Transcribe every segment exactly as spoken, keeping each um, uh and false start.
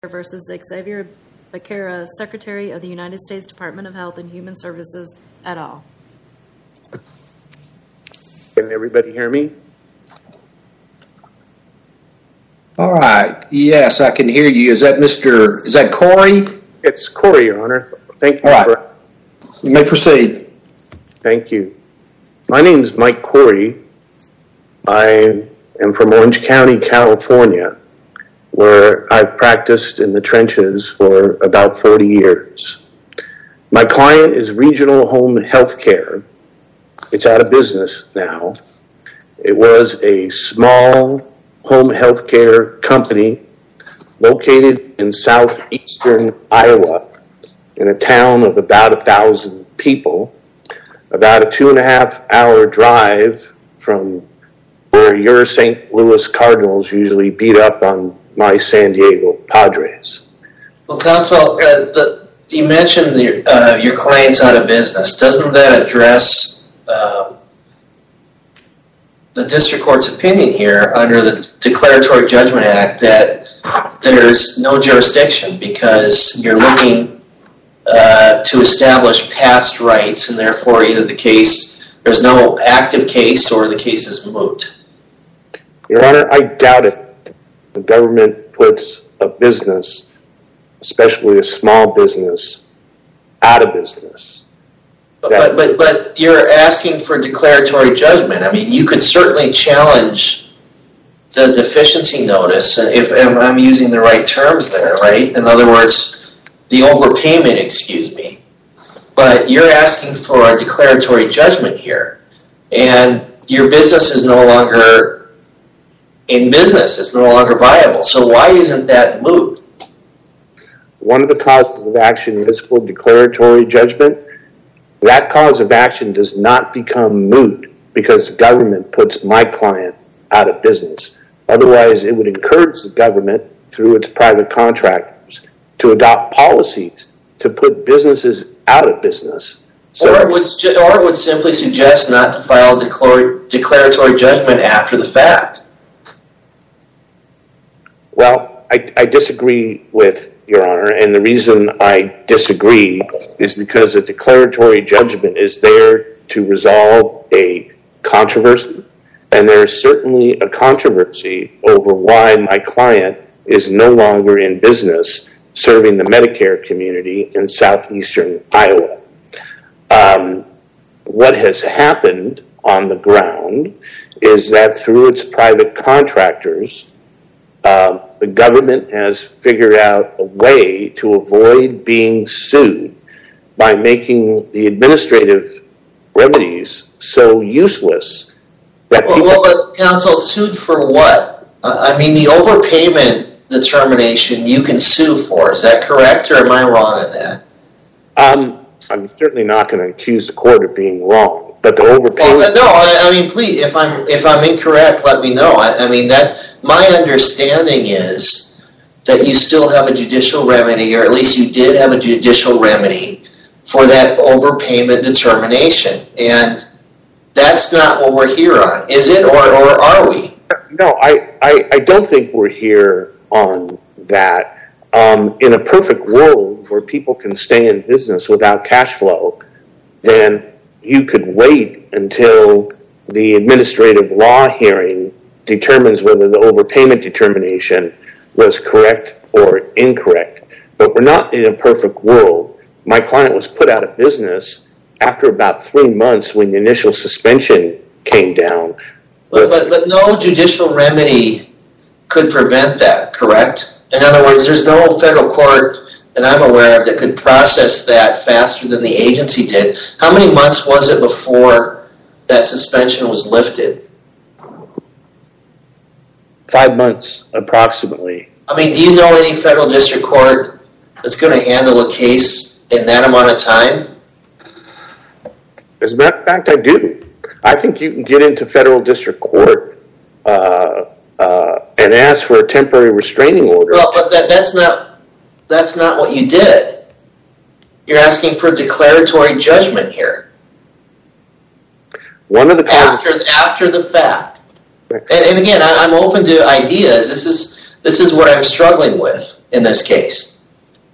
versus Xavier Becerra, Secretary of the United States Department of Health and Human Services, et al. Can everybody hear me? All right. Yes, I can hear you. Is that Mister Is that Corey? It's Corey, Your Honor. Thank you. All right. For, you may proceed. Thank you. My name is Mike Corey. I am from Orange County, California, where I've practiced in the trenches for about forty years. My client is Regional Home Health Care. It's out of business now. It was a small home health care company located in southeastern Iowa in a town of about a thousand people, about a two and a half hour drive from where your Saint Louis Cardinals usually beat up on my San Diego Padres. Well, counsel, uh, the, you mentioned the, uh, your client's out of business. Doesn't that address um, the district court's opinion here under the Declaratory Judgment Act that there's no jurisdiction because you're looking uh, to establish past rights, and therefore either the case, there's no active case or the case is moot? Your Honor, I doubt it. The government puts a business, especially a small business, out of business. But, but but you're asking for declaratory judgment. I mean, you could certainly challenge the deficiency notice, if I'm using the right terms there, right? In other words, the overpayment, excuse me. But you're asking for a declaratory judgment here, and your business is no longer in business. It's no longer viable. So why isn't that moot? One of the causes of action is for declaratory judgment. That cause of action does not become moot because the government puts my client out of business. Otherwise, it would encourage the government, through its private contractors, to adopt policies to put businesses out of business. So, or, it would, or it would simply suggest not to file a declar- declaratory judgment after the fact. Well, I, I disagree with Your Honor, and the reason I disagree is because a declaratory judgment is there to resolve a controversy, and there is certainly a controversy over why my client is no longer in business serving the Medicare community in southeastern Iowa. Um, what has happened on the ground is that through its private contractors, Um, the government has figured out a way to avoid being sued by making the administrative remedies so useless that well, people... Well, but counsel, sued for what? Uh, I mean, the overpayment determination you can sue for. Is that correct, or am I wrong on that? Um, I'm certainly not going to accuse the court of being wrong, but the overpayment... Well, no, I, I mean, please, if I'm if I'm incorrect, let me know. I, I mean, that's... My understanding is that you still have a judicial remedy, or at least you did have a judicial remedy for that overpayment determination. And that's not what we're here on, is it, or, or are we? No, I, I, I don't think we're here on that. Um, in a perfect world where people can stay in business without cash flow, then you could wait until the administrative law hearing determines whether the overpayment determination was correct or incorrect. But we're not in a perfect world. My client was put out of business after about three months when the initial suspension came down. But, but, but no judicial remedy could prevent that, correct? In other words, there's no federal court that I'm aware of that could process that faster than the agency did. How many months was it before that suspension was lifted? Five months, approximately. I mean, do you know any federal district court that's going to handle a case in that amount of time? As a matter of fact, I do. I think you can get into federal district court uh, uh, and ask for a temporary restraining order. Well, but that, that's not that's not what you did. You're asking for declaratory judgment here. One of the causes after after the fact. And, and again, I, I'm open to ideas. This is this is what I'm struggling with. in this case.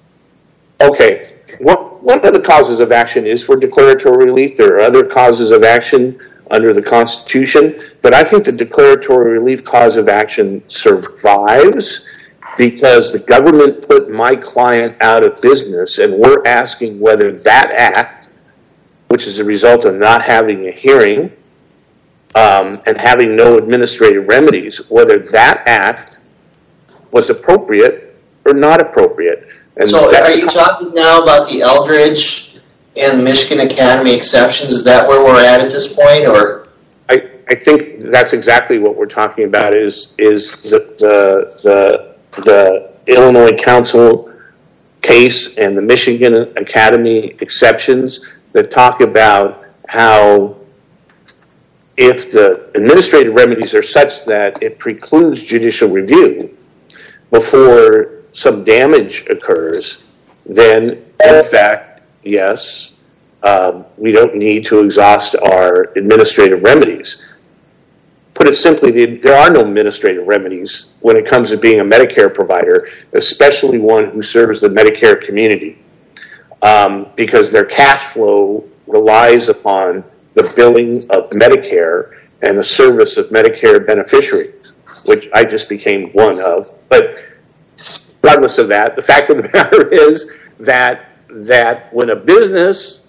Okay. One, one of the causes of action is for declaratory relief. There are other causes of action under the Constitution, but I think the declaratory relief cause of action survives because the government put my client out of business, and we're asking whether that act, which is a result of not having a hearing um, and having no administrative remedies, whether that act was appropriate or not appropriate. And so are you talking now about the Eldridge and Michigan Academy exceptions? Is that where we're at at this point, or? I, I think that's exactly what we're talking about is is the the the, the Illinois Council case and the Michigan Academy exceptions that talk about how if the administrative remedies are such that it precludes judicial review before some damage occurs, then in fact, yes, um, we don't need to exhaust our administrative remedies. Put it simply, there are no administrative remedies when it comes to being a Medicare provider, especially one who serves the Medicare community, um, because their cash flow relies upon the billing of Medicare and the service of Medicare beneficiaries, which I just became one of. But regardless of that, the fact of the matter is that that when a business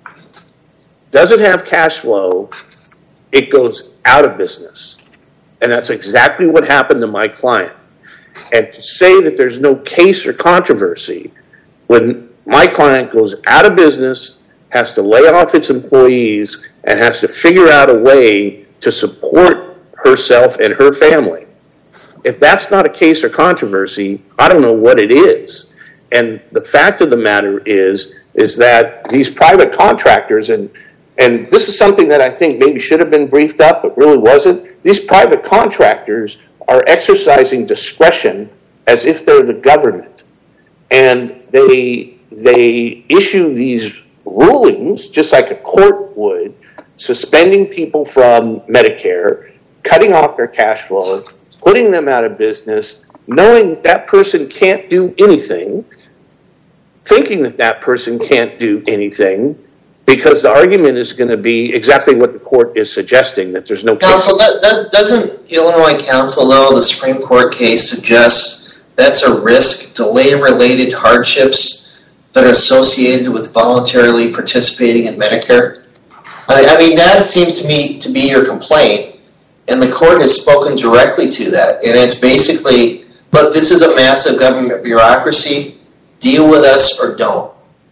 doesn't have cash flow, it goes out of business. And that's exactly what happened to my client. And to say that there's no case or controversy when my client goes out of business, has to lay off its employees, and has to figure out a way to support herself and her family. If that's not a case or controversy, I don't know what it is. And the fact of the matter is, is that these private contractors, and and this is something that I think maybe should have been briefed up, but really wasn't. These private contractors are exercising discretion as if they're the government. And they they issue these rulings, just like a court would, suspending people from Medicare, cutting off their cash flow, putting them out of business, knowing that that person can't do anything, thinking that that person can't do anything, because the argument is going to be exactly what the court is suggesting, that there's no... Counsel, that, that, doesn't Illinois Council, though, the Supreme Court case suggests that's a risk, delay-related hardships that are associated with voluntarily participating in Medicare? I, I mean, that seems to me to be your complaint. And the court has spoken directly to that. And it's basically, look, this is a massive government bureaucracy. Deal with us or don't.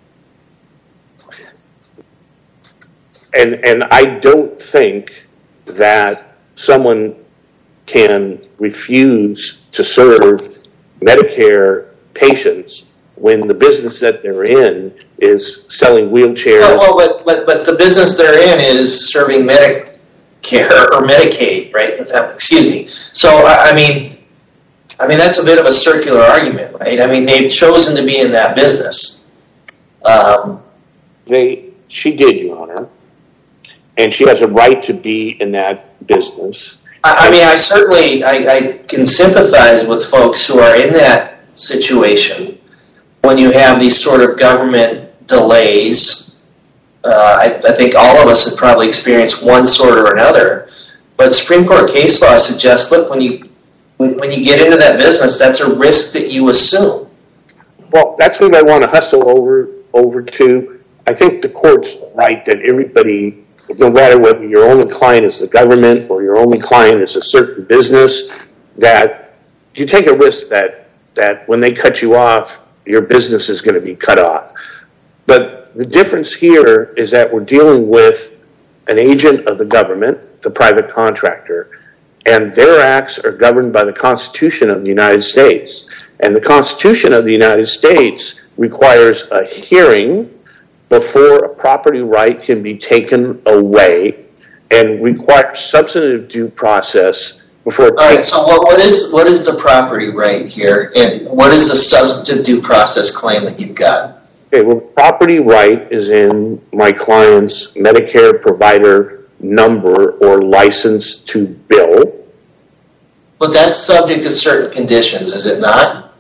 And and I don't think that someone can refuse to serve Medicare patients when the business that they're in is selling wheelchairs. Well, well but, but, but the business they're in is serving Medicare. Care or Medicaid, right? Excuse me. So I mean, I mean that's a bit of a circular argument, right? I mean they've chosen to be in that business. Um, they, she did, Your Honor, and she has a right to be in that business. I, I mean, I certainly I, I can sympathize with folks who are in that situation when you have these sort of government delays. Uh, I, I think all of us have probably experienced one sort or another. But Supreme Court case law suggests, look, when you when, when you get into that business, that's a risk that you assume. Well, that's what I want to hustle over over to. I think the court's right that everybody, no matter whether your only client is the government or your only client is a certain business, that you take a risk that that when they cut you off, your business is going to be cut off. But the difference here is that we're dealing with an agent of the government, the private contractor, and their acts are governed by the Constitution of the United States. And the Constitution of the United States requires a hearing before a property right can be taken away and requires substantive due process before it All right, takes... so what, what is what is the property right here, and what is the substantive due process claim that you've got? Okay, well, property right is in my client's Medicare provider number or license to bill. But that's subject to certain conditions, is it not? It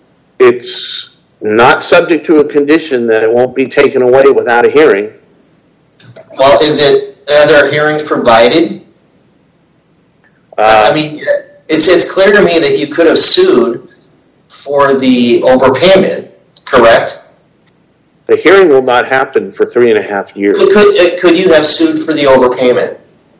it's not subject to a condition that it won't be taken away without a hearing. Well, is it, are there hearings provided? Uh, I mean, it's, it's clear to me that you could have sued for the overpayment, correct? The hearing will not happen for three and a half years. Could, could, could you have sued for the overpayment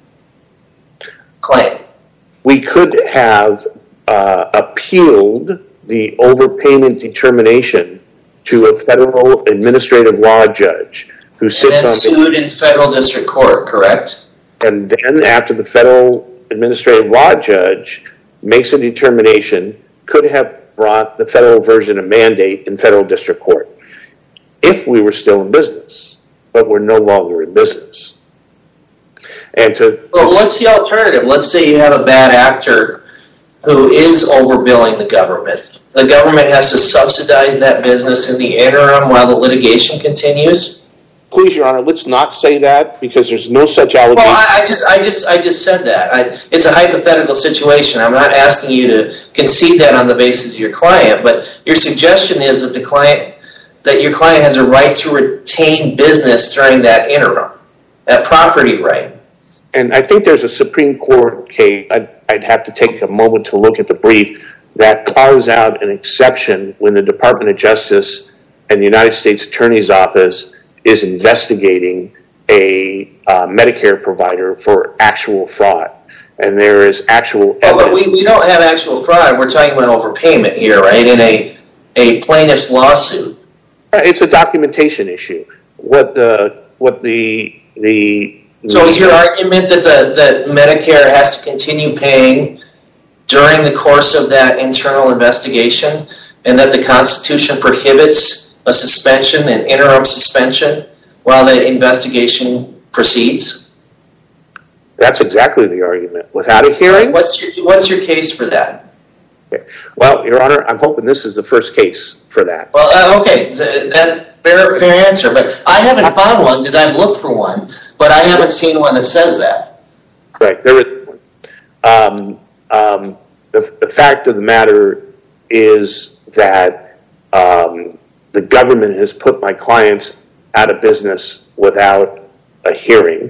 claim? We could have uh, appealed the overpayment determination to a federal administrative law judge who sits and then on sued in federal district court, correct? And then after the federal administrative law judge makes a determination, could have brought the federal version of mandate in federal district court if we were still in business, but we're no longer in business. And to, Well, to what's the alternative? Let's say you have a bad actor who is overbilling the government. The government has to subsidize that business in the interim while the litigation continues? Please, Your Honor, let's not say that because there's no such allegation. Well, I, I just, I just, I just said that. I, it's a hypothetical situation. I'm not asking you to concede that on the basis of your client, but your suggestion is that the client, that your client has a right to retain business during that interim, that property right. And I think there's a Supreme Court case, I'd, I'd have to take a moment to look at the brief, that carves out an exception when the Department of Justice and the United States Attorney's Office is investigating a uh, Medicare provider for actual fraud. And there is actual evidence. Oh, but we, we don't have actual fraud. We're talking about overpayment here, right? In a, a plaintiff's lawsuit. It's a documentation issue. What the, what the, the, So is your argument that the that Medicare has to continue paying during the course of that internal investigation, and that the Constitution prohibits a suspension, an interim suspension, while the investigation proceeds? That's exactly the argument. Without a hearing? What's your what's your case for that? Okay. Well, Your Honor, I'm hoping this is the first case for that. Well, uh, okay, that fair fair answer, but I haven't found one because I've looked for one. But I haven't seen one that says that. Correct. There is one. Um, um, the, the fact of the matter is that um, the government has put my clients out of business without a hearing.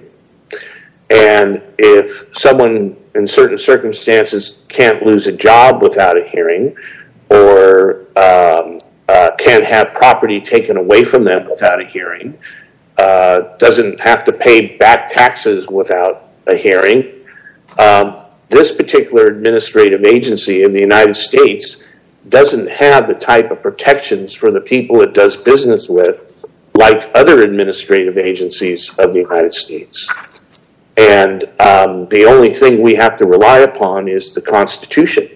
And if someone in certain circumstances can't lose a job without a hearing, or um, uh, can't have property taken away from them without a hearing, Uh, doesn't have to pay back taxes without a hearing. Um, this particular administrative agency in the United States doesn't have the type of protections for the people it does business with like other administrative agencies of the United States. And um, the only thing we have to rely upon is the Constitution.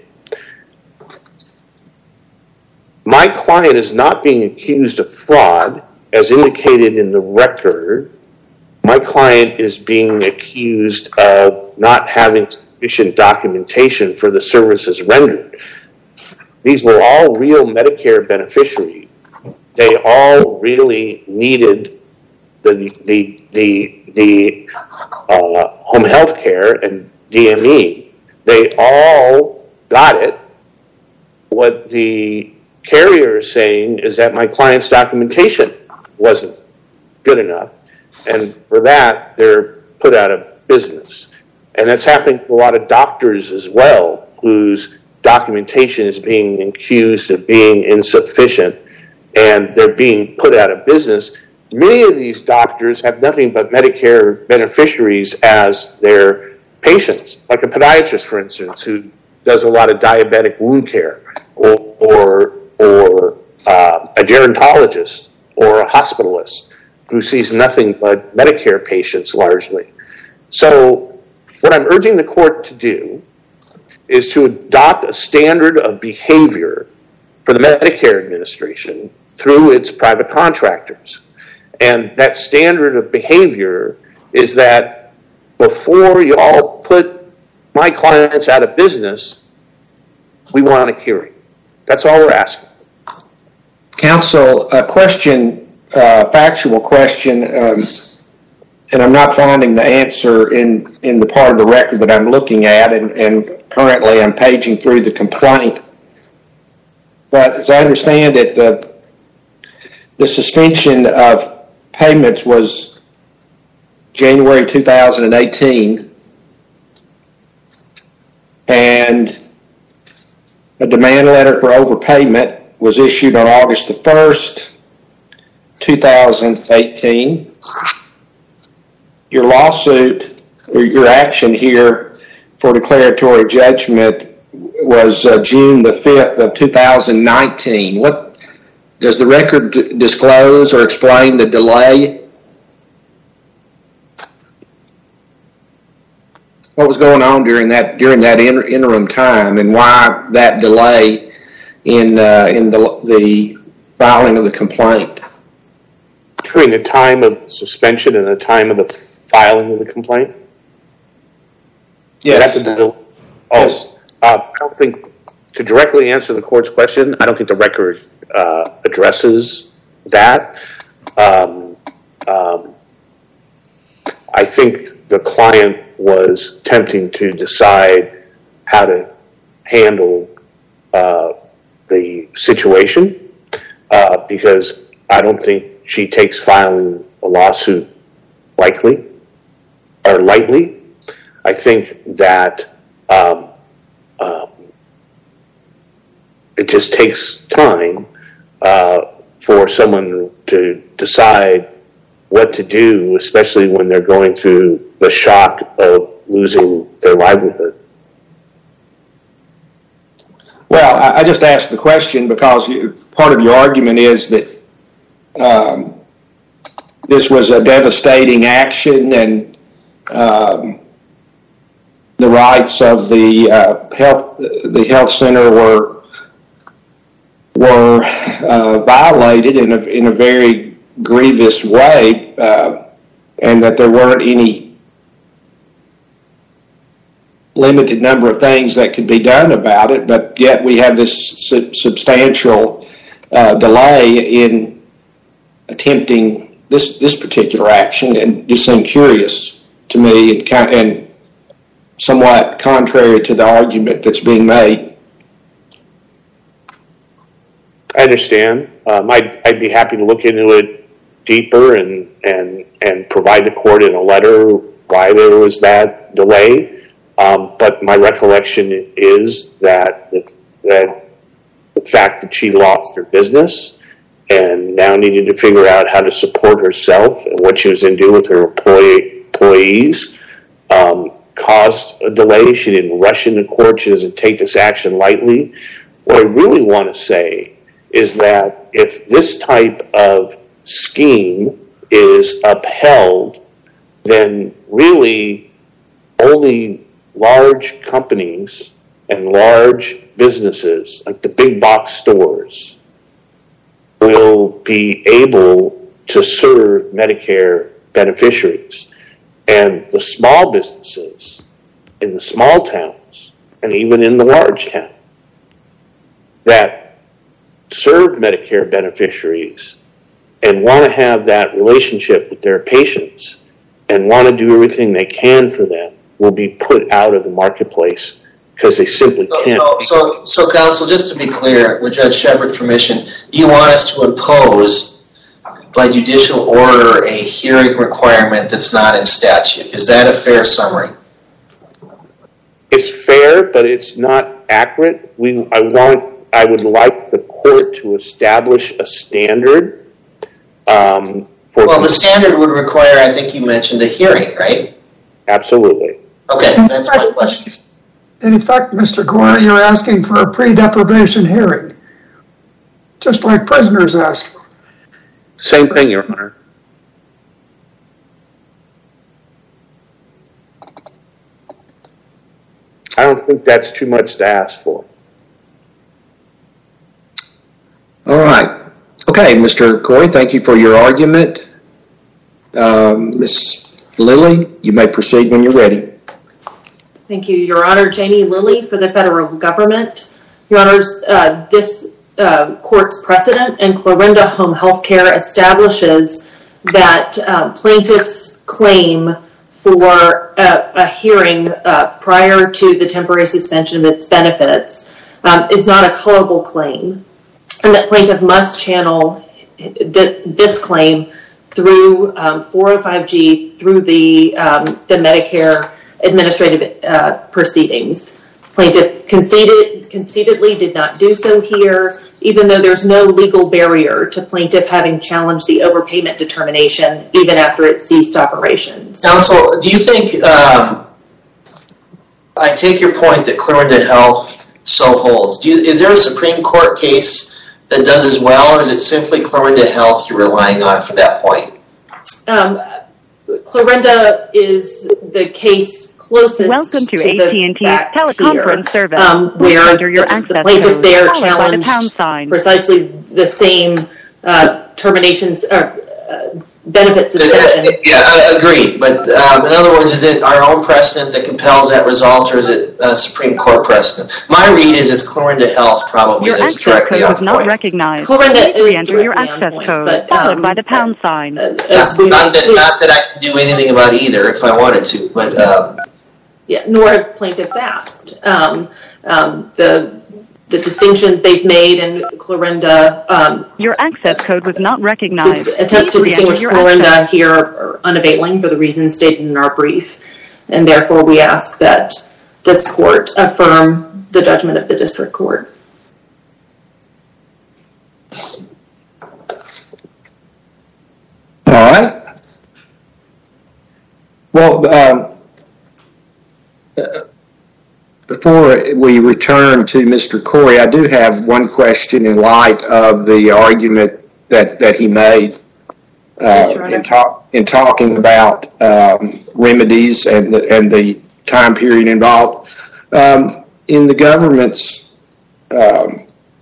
My client is not being accused of fraud. As indicated in the record, my client is being accused of not having sufficient documentation for the services rendered. These were all real Medicare beneficiaries. They all really needed the the the the uh, home health care and D M E. They all got it. What the carrier is saying is that my client's documentation wasn't good enough, and for that they're put out of business. And that's happening to a lot of doctors as well, whose documentation is being accused of being insufficient, and they're being put out of business. Many of these doctors have nothing but Medicare beneficiaries as their patients, like a podiatrist, for instance, who does a lot of diabetic wound care, or or, or uh, a gerontologist, or a hospitalist who sees nothing but Medicare patients largely. So what I'm urging the court to do is to adopt a standard of behavior for the Medicare administration through its private contractors. And that standard of behavior is that before you all put my clients out of business, we want a hearing. That's all we're asking. Counsel, a question, uh, factual question, um, and I'm not finding the answer in, in the part of the record that I'm looking at, and, and currently I'm paging through the complaint. but as I understand it, the the suspension of payments was January two thousand eighteen, and a demand letter for overpayment was issued on August the first, two thousand eighteen. Your lawsuit, or your action here for declaratory judgment was uh, June the fifth of two thousand nineteen. What does the record d- disclose or explain the delay? What was going on during that during that inter- interim time, and why that delay in uh, in the the filing of the complaint? During the time of suspension and the time of the filing of the complaint? Yes. That's the, oh, Yes. Uh, I don't think, to directly answer the court's question, I don't think the record uh, addresses that. Um, um, I think the client was attempting to decide how to handle uh, the situation uh, because I don't think she takes filing a lawsuit likely or lightly. I think that um, um, it just takes time uh, for someone to decide what to do, especially when they're going through the shock of losing their livelihood. Well, I, I just asked the question because you, part of your argument is that um, this was a devastating action, and um, the rights of the uh, health the health center were were uh, violated in a in a very grievous way, uh, and that there weren't any limited number of things that could be done about it, but yet we have this su- substantial uh, delay in attempting this this particular action, and just seemed curious to me and, and somewhat contrary to the argument that's being made. I understand. Um, I'd, I'd be happy to look into it deeper and, and, and provide the court in a letter why there was that delay. Um, but my recollection is that, that the fact that she lost her business and now needed to figure out how to support herself and what she was going to do with her employee, employees um, caused a delay. She didn't rush into court. She doesn't take this action lightly. What I really want to say is that if this type of scheme is upheld, then really only large companies and large businesses, like the big box stores, will be able to serve Medicare beneficiaries. And the small businesses in the small towns and even in the large town that serve Medicare beneficiaries and want to have that relationship with their patients and want to do everything they can for them will be put out of the marketplace because they simply can't. So, so, so, counsel, just to be clear, with Judge Shepard's permission, you want us to impose, by judicial order, a hearing requirement that's not in statute. Is that a fair summary? It's fair, but it's not accurate. We, I want, I would like the court to establish a standard. Um, for well, the standard would require, I think you mentioned, a hearing, right? Absolutely. Okay, that's my question. In effect, Mister Gore, you're asking for a pre-deprivation hearing, just like prisoners ask for. Same thing, Your Honor. I don't think that's too much to ask for. All right. Okay, Mister Corey, thank you for your argument. Um, Miz Lilly, you may proceed when you're ready. Thank you, Your Honor. Janie Lilly for the federal government. Your Honors, uh, this uh, court's precedent in Clarinda Home Health Care establishes that uh, plaintiff's claim for a, a hearing uh, prior to the temporary suspension of its benefits um, is not a colorable claim. and that plaintiff must channel th- this claim through um, four oh five G, through the, um, the Medicare administrative uh, proceedings. Plaintiff conceded, concededly did not do so here, even though there's no legal barrier to plaintiff having challenged the overpayment determination even after it ceased operations. Counsel, do you think, um, I take your point that Clarinda Health so holds. Do you, is there a Supreme Court case that does as well, or is it simply Clarinda Health you're relying on for that point? Um, Clarinda is the case closest Welcome to, to A T and T's teleconference here, service. um, where Enter your the, access the plaintiff code, there followed by the pound challenged sign. precisely the same uh, terminations or uh, benefit suspension. Yeah, I agree. But um, in other words, is it our own precedent that compels that result, or is it uh, Supreme Court precedent? My read is it's Clarinda Health probably your that's access directly code on was not point. recognized. Clarinda Please is re-enter your directly on access point, code, but, followed um, by the pound sign. Uh, Not, as we, not, that, not that I can do anything about either if I wanted to, but uh, yeah, nor have plaintiffs asked. Um, um, the the distinctions they've made and Clarinda um, Your access code was not recognized. dis- attempts to Please distinguish re-enter your Clarinda access. here are unavailing for the reasons stated in our brief, and therefore we ask that this court affirm the judgment of the district court. All right. Well, um, uh, before we return to Mister Corey, I do have one question in light of the argument that, that he made uh, Yes, Your Honor. in, talk, in talking about um, remedies and the, and the time period involved. Um, in the government's um,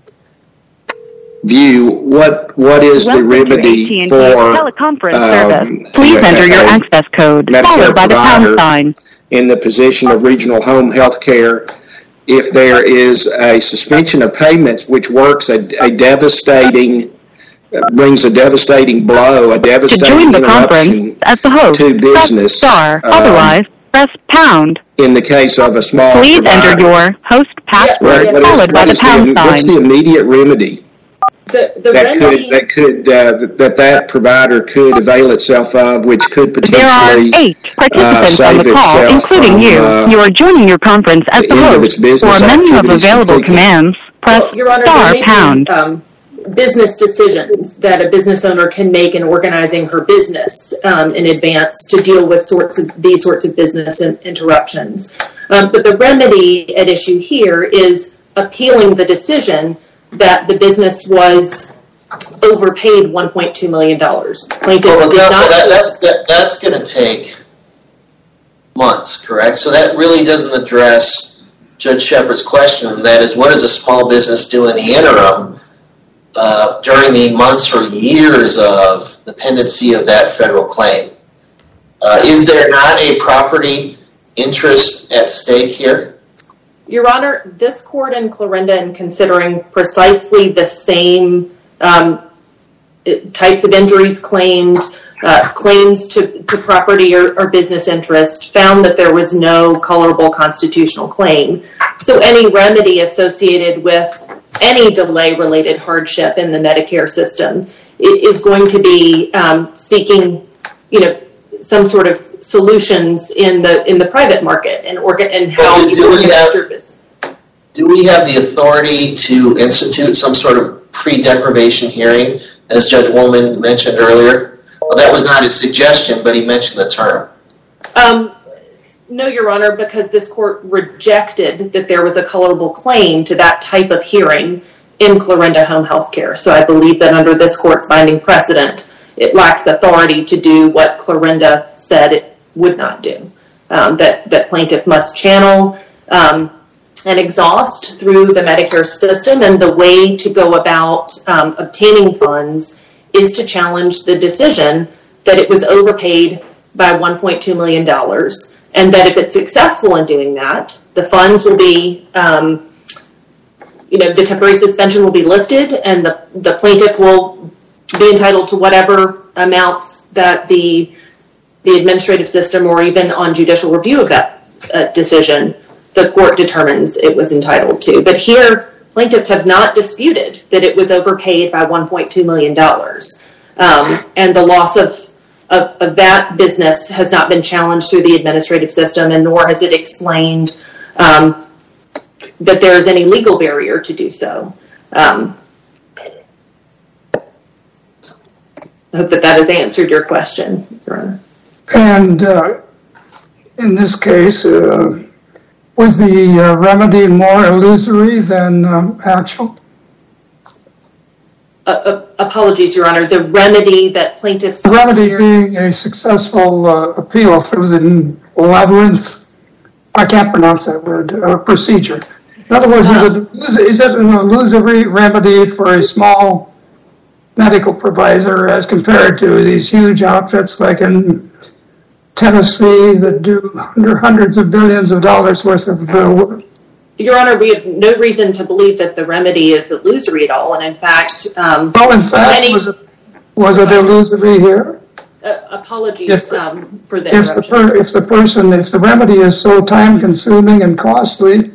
view, what what is Welcome the to remedy A T and T's for teleconference um, service. Please enter your a access code, Medicare followed by the pound provider sign. in the position of regional home health care if there is a suspension of payments which works a, a devastating, brings a devastating blow, a To devastating join the conference interruption as the host, to press business, star. um, Otherwise, press pound. in the case of a small Please provider. enter your host password, What- what is- followed by what the is pound What's sign. the immediate remedy The, the that remedy, could, that could, uh, that that provider could avail itself of, which could There are potentially eight participants on the save call, itself including from, you. uh, You are joining your conference as the the end of its host. For business a menu of activities available completely. commands, press well, Your Honor, star there may pound. be um, business decisions that a business owner can make in organizing her business um, in advance to deal with sorts of these sorts of business in, interruptions. Um, but the remedy at issue here is appealing the decision that the business was overpaid one point two million dollars. Plaintiff well, did counsel, not. that, that's that, that's going to take months, correct? So that really doesn't address Judge Shepard's question, and that is, what does a small business do in the interim uh, during the months or years of the pendency of that federal claim? Uh, is there not a property interest at stake here? Your Honor, this court in Clarinda, in considering precisely the same um, types of injuries claimed, uh, claims to, to property or, or business interest, found that there was no colorable constitutional claim. So any remedy associated with any delay-related hardship in the Medicare system is going to be um, seeking, you know, some sort of solutions in the in the private market and organ and how Well, do- do you we organize have- your business. Do we have the authority to institute some sort of pre-deprivation hearing, as Judge Woolman mentioned earlier? Well, that was not his suggestion, but he mentioned the term. Um, no, Your Honor, because this court rejected that there was a colorable claim to that type of hearing in Clarinda Home Health Care. So I believe that under this court's binding precedent, it lacks authority to do what Clarinda said it would not do. Um, that, that plaintiff must channel um, and exhaust through the Medicare system, and the way to go about um, obtaining funds is to challenge the decision that it was overpaid by one point two million dollars, and that if it's successful in doing that, the funds will be, um, you know, the temporary suspension will be lifted, and the, the plaintiff will be entitled to whatever amounts that the the administrative system, or even on judicial review of that uh, decision, the court determines it was entitled to. But here, plaintiffs have not disputed that it was overpaid by one point two million dollars. Um, and the loss of, of, of that business has not been challenged through the administrative system, and nor has it explained um, that there is any legal barrier to do so. Um, I hope that that has answered your question, Your Honor. And uh, in this case, uh, was the uh, remedy more illusory than um, actual? Uh, uh, apologies, Your Honor. The remedy that plaintiffs... The remedy being a successful uh, appeal through the labyrinth, I can't pronounce that word, uh, procedure. In other words, uh, is, it, is it an illusory remedy for a small medical provider as compared to these huge outfits like in Tennessee that do under hundreds of billions of dollars worth of uh, work? Your Honor, we have no reason to believe that the remedy is illusory at all, and in fact... Um, well, in fact, many, was, it, was it illusory here? Uh, apologies if, um, for the if the, per, if the person, if the remedy is so time-consuming and costly,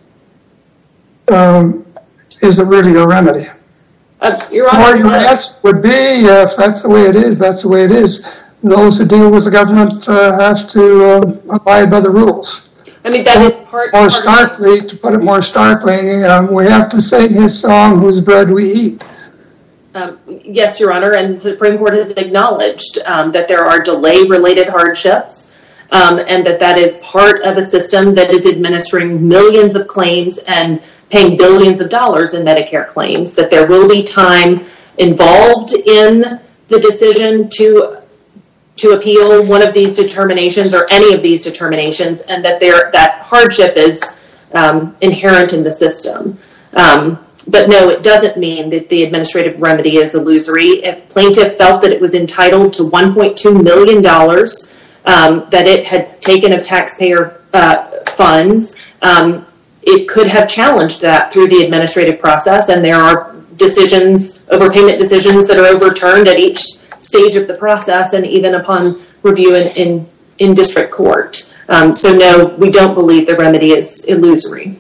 um, is it really a remedy? Uh, Your Honor, your answer would be, uh, if that's the way it is, that's the way it is. Those who deal with the government uh, have to uh, abide by the rules. I mean, that is part... More part starkly, to put it more starkly, um, we have to sing his song, whose bread we eat. Um, yes, Your Honor, and the Supreme Court has acknowledged um, that there are delay-related hardships um, and that that is part of a system that is administering millions of claims and paying billions of dollars in Medicare claims, that there will be time involved in the decision to to appeal one of these determinations or any of these determinations, and that there that hardship is um, inherent in the system. Um, but no, it doesn't mean that the administrative remedy is illusory. If plaintiff felt that it was entitled to one point two million dollars um, that it had taken of taxpayer uh, funds, um, it could have challenged that through the administrative process, and there are decisions, overpayment decisions that are overturned at each stage of the process and even upon review in, in, in district court. Um, so no, we don't believe the remedy is illusory.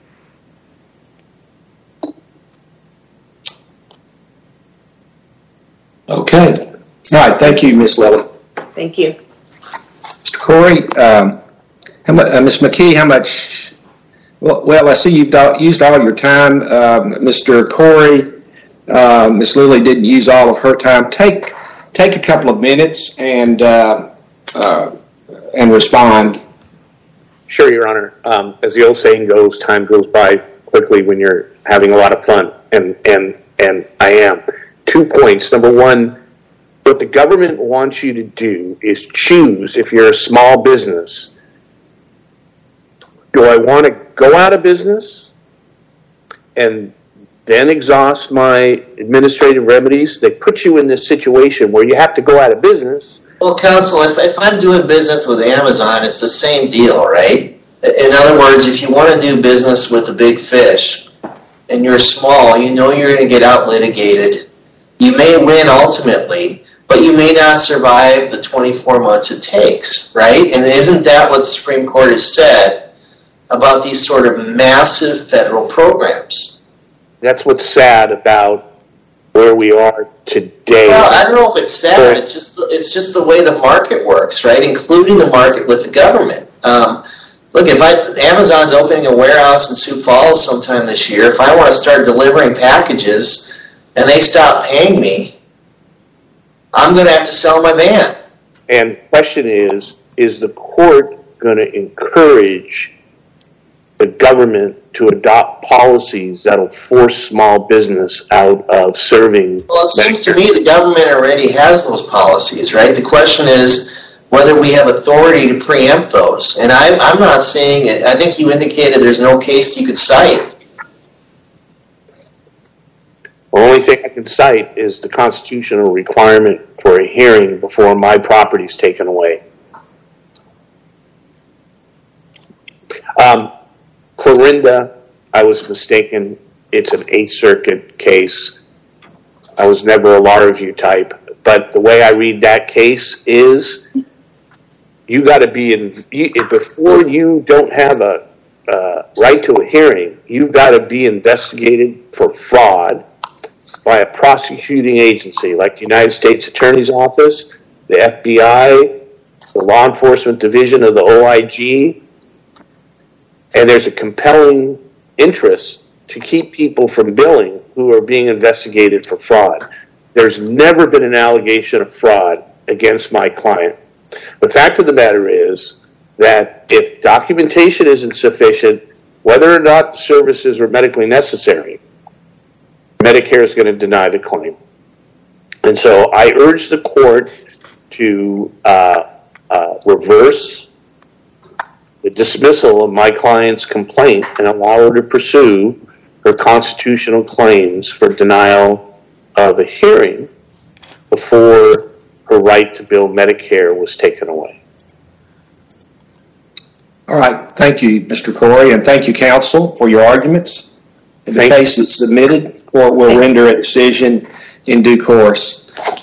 Okay. All right. Thank you, Miz Lilly. Thank you. Mister Corey, um, how much, uh, Miz McKee, how much, well, well I see you've do, used all your time. Um, Mister Corey, uh, Miz Lilly didn't use all of her time. Take take a couple of minutes and uh, uh, and respond. Sure, Your Honor. Um, as the old saying goes, time goes by quickly when you're having a lot of fun, and and and I am. Two points. Number one, what the government wants you to do is choose, if you're a small business, do I want to go out of business and then exhaust my administrative remedies? They put you in this situation where you have to go out of business. Well, counsel, if, if I'm doing business with Amazon, it's the same deal, right? In other words, if you want to do business with a big fish and you're small, you know you're going to get out litigated. You may win ultimately, but you may not survive the twenty-four months it takes, right? And isn't that what the Supreme Court has said about these sort of massive federal programs? That's what's sad about where we are today. Well, I don't know if it's sad. It's just it's just the way the market works, right? Including the market with the government. Um, look, if I Amazon's opening a warehouse in Sioux Falls sometime this year, if I want to start delivering packages and they stop paying me, I'm going to have to sell my van. And the question is, is the court going to encourage the government to adopt policies that'll force small business out of serving? Well, it seems to me the government already has those policies, right? The question is whether we have authority to preempt those. And I, I'm not saying it. I think you indicated there's no case you could cite. The only thing I can cite is the constitutional requirement for a hearing before my property is taken away. Um, Clorinda, I was mistaken. It's an Eighth Circuit case. I was never a law review type, but the way I read that case is you got to be in, you, before you don't have a, uh, right to a hearing, you've got to be investigated for fraud by a prosecuting agency like the United States Attorney's Office, the F B I, the Law Enforcement Division of the O I G, and there's a compelling interest to keep people from billing who are being investigated for fraud. There's never been an allegation of fraud against my client. The fact of the matter is that if documentation isn't sufficient, whether or not the services are medically necessary, Medicare is going to deny the claim. And so I urge the court to uh, uh, reverse the dismissal of my client's complaint and allow her to pursue her constitutional claims for denial of a hearing before her right to bill Medicare was taken away. All right. Thank you, Mister Corey, and thank you, counsel, for your arguments. The Thank case is submitted. Court will render a decision in due course.